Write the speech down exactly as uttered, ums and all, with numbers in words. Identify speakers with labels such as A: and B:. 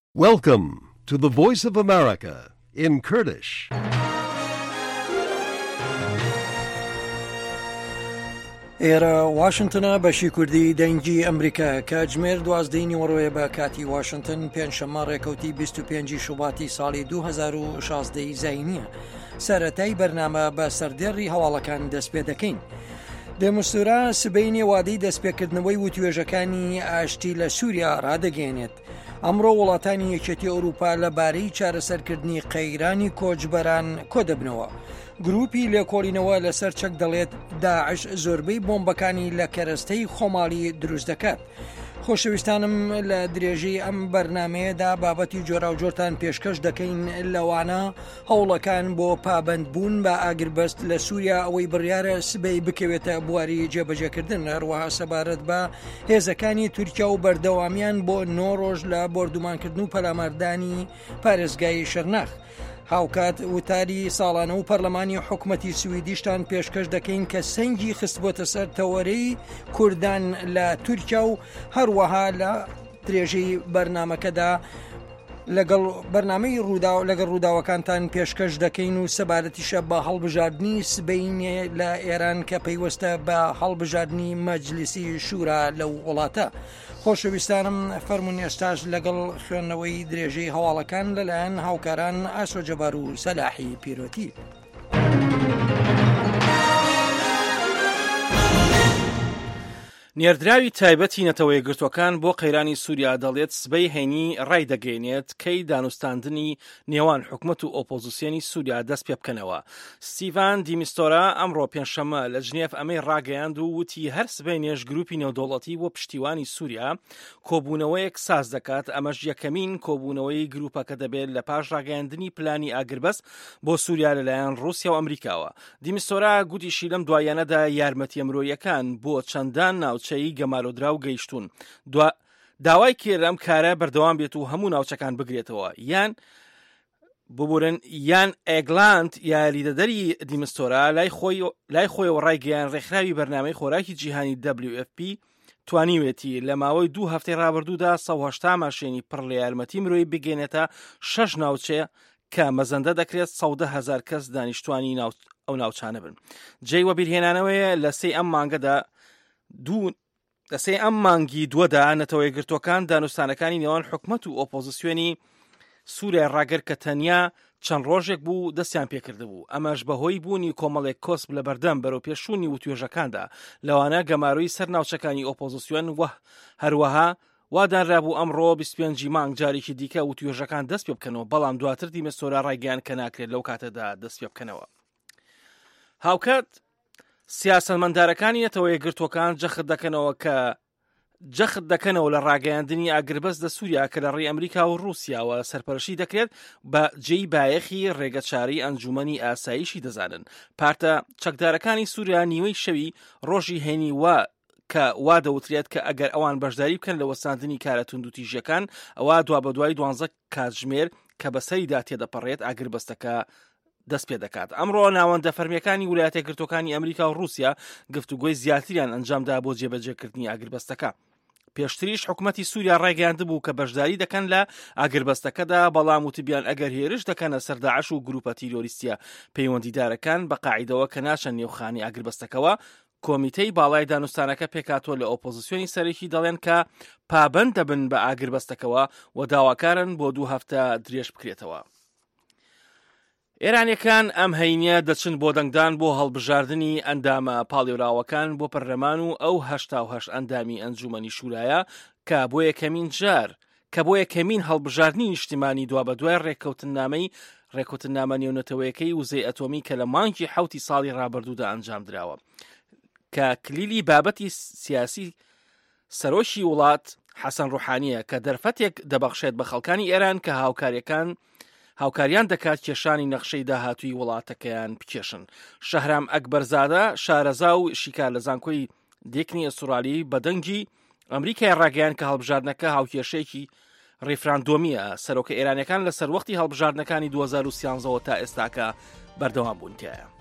A: Welcome to the Voice of America in Kurdish.
B: ئێرە واشنتنە بەشی کوردی دەنگی ئەمریکا کاتژمێر دوازدەی نیوەڕۆیە بە کاتی واشنتن پێنجشەممە ڕێکەوتی بیست و پێنجی شوباتی ساڵی دوو هەزار و شازدەی زاینیە. سەرەتای بەرنامە بە سەردێڕی هەواڵەکان دەست پێ دەکەین. دێموستورا سبەی نێوادەی دەستپێکردنەوەی وتوێژەکانی ئاشتی لە سووریا ڕادەگەێنێت. ئەمڕۆ وڵاتانی یەکێتی ئەوروپا لەبارەی چارەسەرکردنی قەیرانی کۆچبەران کۆ دەبنەوە. گروپی لێکۆڵینەوە لەسەر چەک دەڵێت داعش زۆربەی بۆمبەکانی لە کەرەستەی خۆماڵی دروست دەکات. خۆشەویستانم لە درێژەی ئەم بەرنمەیەدا بابەتی جۆرا و جۆرتان پێشکەش دەکەین لەوانە هەوڵەکان بۆ پابەندبوون بە ئاگربەست لە سووریا ئەوەی بڕیارە سبەی بکەوێتە بواری جێبەجێکردن، هەروەها سەبارەت بە هێزەکانی تورکیا و بەردەوامیان بۆ نۆ ڕۆژ لە بۆردومانکردن و پەلاماردانی پارێزگای شەرناخ. هاوکات وتاری ساڵانە و پەرلەمانی حکوومەتی سویدیشتان پێشکەش دەکەین کە سەنگی خستبۆتە سەر تەوەرەی کوردان لە تورکیا و هەروەها لە درێژەی بەرنمەکەدا لەگەڵ بەرنامەی ڕوودا و لەگەڵ ڕووداوەکانتان پێشکەش دەکەین و سەبارەتیشە بە هەڵبژاردننی سبەینێ لە ئێران کە پەیوەستە بە هەڵبژاردننی مەجلیسی شورا لەو وڵاتە. خۆشەویستانم فەرمونی ئێستاش لەگەڵ خوێندنەوەی درێژەی هەواڵەکان لەلایەن هاوکاران ئاسۆجەبار و سەلاحی پیرۆتی.
C: نێردراوی تایبەتی نەتەوە یەکگرتوەکان بۆ قەیرانی سووریا دەڵێت سبەی هەینی ڕای دەگەێنێت کەی دانوستاندنی نێوان حکوومەت و ئۆپۆزیسیۆنی سووریا دەست پێ بکەنەوە. ستیڤان دیمیستۆرا ئەمڕۆ پێنجشەممە لە ژنێف ئەمەی ڕاگەیاند و وتی هەر سبەی نێژ گروپی نێودەوڵەتی بۆ پشتیوانی سووریا کۆبوونەوەیەک ساز دەکات. ئەمەش یەکەمین کۆبوونەوەی گروپەکە دەبێت لە پاش ڕاگەیاندنی پلانی ئاگربەست بۆ سووریا لەلایەن ڕووسیا و ئەمریکاوە. دیمیستۆرا گوتیشی لەم دوایانەدا یارمەتی ئەمرۆیەکان بۆ چەندان ناوچەی گەمارۆدرا و گەیشتون داوای کێرەم کارە بەردەوام بێت و هەموو ناوچەکان بگرێتەوە یان ببورن یان ئێگلاند یاریدەدەری دیمستۆرا لای خۆیەوە ڕایگەیان ڕێکخراوی بەرنامەی خۆراکی جیهانی دبلیو ئەف پی توانیوێتی لە ماوەی دوو هەفتەی ڕابردوودا سەد و هەشتا ماشێنی پڕ لە یارمەتی مرۆیی بگەێنێتە شەش ناوچەیە کە مەزەندە دەکرێت سەودە هەزار کەس دانیشتوانی ئەو ناوچانە بن. جێی وەبیرهێنانەوەیە لە سێی ئەم مانگەدا دوو دەسێ ئەم مانگی دووەدا نەتەوە یەکگرتوەکان دانوستانەکانی نێوان حکوومەت و ئۆپۆزیسیۆنی سووریا ڕاگەر کە تەنیا چەند ڕۆژێک بوو دەستیان پێکرده بوو. ئەمەش بەهۆی بوونی کۆمەڵێک کۆسب لە بەردەم بەرەو پێشوونی وتوێژەکاندا لەوانە گەماروی سەر ناوچەکانی ئۆپۆزیسیۆن وە هەروەها وادانرابوو ئەمڕۆ بیست و پێنجی مانگ جارێکی دیکە وتوێژەکان دەست پێ بکەنەوە، بەڵام دواتر دیمەستۆرا ڕایگەیان کە ناکرێت لەو کاتەدا دەست پێ بکەنەوە. هاوکات سیاسەتمەندارەکانی نەتەوە یەکگرتوەکان جەخت دەکەنەوە کە جەخت دەکەنەوە لە ڕاگەیاندنی ئاگربەست لە سووریا کە لە ڕێی ئەمریکا و ڕووسیاوە سەرپەرشی دەکرێت بە جێی بایەخی ڕێگەچاری ئەنجومەنی ئاسایشی دەزانن. پارتە چەکدارەکانی سووریا نیوەی شەوی ڕۆژی هێنی وا کە وا دەوترێت کە ئەگەر ئەوان بەشداری بکەن لە وەستاندنی کارە توندوتیژیەکان ئەوە دوا بە دوای دوانزە کاتژمێر کە بەسەریدا تێدەپەڕێت ئاگربەستەکە دەست پێ دەکات. ئەمڕۆ ناوەندە فەرمیەکانی ویلایەتە یەکگرتوەکانی ئەمریکا و ڕووسیا گفتوگۆی زیاتریان ئەنجامدا بۆ جێبەجێکردنی ئاگربەستەکە. پێشتریش حکوومەتی سووریا ڕایگەیاند بوو کە بەشداری دەکەن لە ئاگربەستەکەدا، بەڵام وتبیان ئەگەر هێرش دەکەنە سەر داعش و گروپە تیرۆریستیە پەیوەندیدارەکان بە قاعیدەوە کە ناچەن نێوخانی ئاگربەستەکەەوە. کۆمیتەی باڵای دانوستانەکە پێکاتۆ لە ئۆپۆزیسیۆنی سەرەکی دەڵێن کە پابەند دەبن بە ئاگربەستەکەەوە و داواکارن بۆ دوو هەفتە درێژ بکرێتەوە. ئێرانیەکان ئەم هەینیە دەچن بۆ دەنگدان بۆ هەڵبژاردننی ئەندامە پاڵێوراوەکان بۆ پەرلەمان و ئەو هەشتا و هەشت ئەندامی ئەنجومەنی شورایە کە بۆ یەکەمین جار کە بۆ یەکەمین هەڵبژاردننی نیشتیمانی دوا بە دوای ڕێککەوتنامەی ڕێکوتنامە نێونەتەوەیەکەی وزەی ئەتۆمی کە لە مانگی حوتی ساڵی ڕابردوودا ئەنجام درراوە کە کلیلی بابەتی سیاسی سەرۆشی وڵات حەسەن ڕوحانیە کە دەرفەتێک دەبەخشێت بە خەڵکانی ئێران کە هاوکاریەکان هاوکاریان دەکات کێشانی نەخشەی داهاتووی وڵاتەکەیان بکێشن. شەهرام ئەکبەرزادە شارەزا و شیکار لە زانکۆی دێکنی ئەستورالی بە دەنگی ئەمریکای ڕاگەیان کە هەڵبژاردنەکە هاوکێشەیەکی ڕێفراندۆمیە. سەرۆکە ئێرانیەکان لەسەر وەختی هەڵبژاردنەکانی دوو هەزار و سیانزەوە تا ئێستاکە بەردەوام بوون تایە.